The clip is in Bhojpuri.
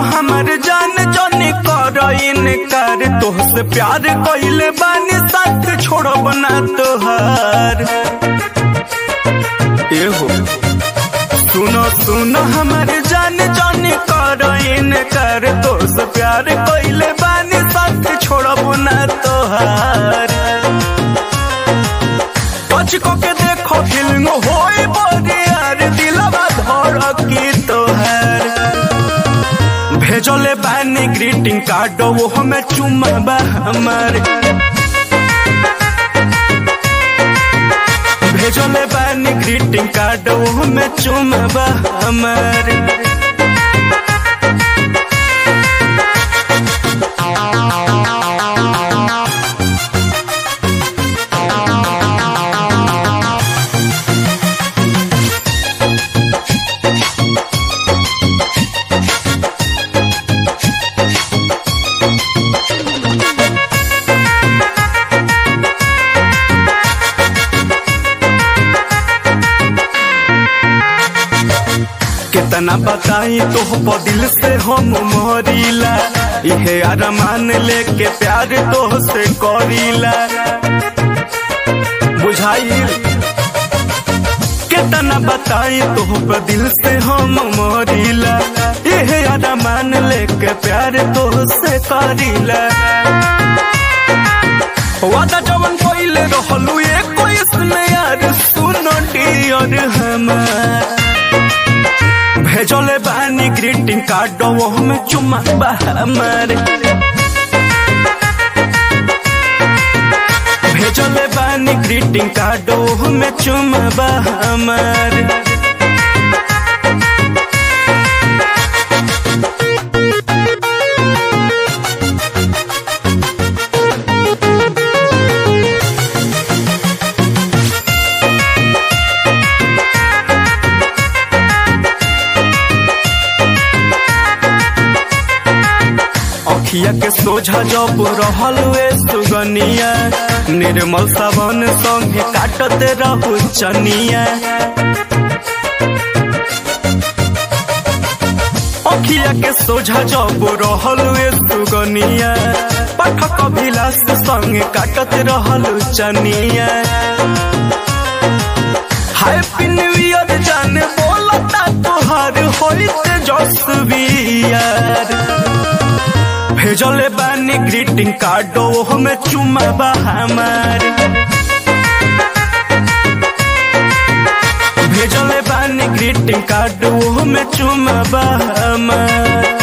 हमर जान जाने कर इनकार तोहसे प्यार कइले बानी साथ छोड़ब ना तोहार। एहो सुनो हमर जान जाने कर इनकार तोहसे प्यार कइले बानी साथ छोड़ब ना तोहार। को के देखो फिल्म होई बड़ी यार दिलवा धड़की तोहार। भेजले बानी ग्रीटिंग कार्ड वो हमें चुमाबा हमार। भेजले बानी ग्रीटिंग कार्ड वो हमें चुमाबा हमार। कितना बताई तो दिल से हम मोरीला इहे अरमान लेके प्यार तो से करीला बुझाई। कितना बताई तो दिल से हम मोरीला इहे अरमान लेके प्यार तो से करीला। वादा जवन कोइले रहलू कोई इसमें यार सुनो डियर हमार। भेजले बानी ग्रीटिंग कार्ड वो हमें चुमाबा हमार। भेजले बानी ग्रीटिंग कार्ड वो हमें चुमाबा हमार। अखिया के सोझा जब रहल सुगनिया निर्मल सावन संगे काटते रहू चनिया। अखिया के सोझा जब रहल सुगनिया पाठक अभिलाष संगे काटते रहल चनिया। हैप्पी न्यू ईयर जाने बोलता तोहार होइते जसवियर। भेजले बानी ग्रीटिंग कार्ड वो हमें चुमाबा हमार। भेजले बानी ग्रीटिंग कार्ड वो हमें चुमाबा हमार।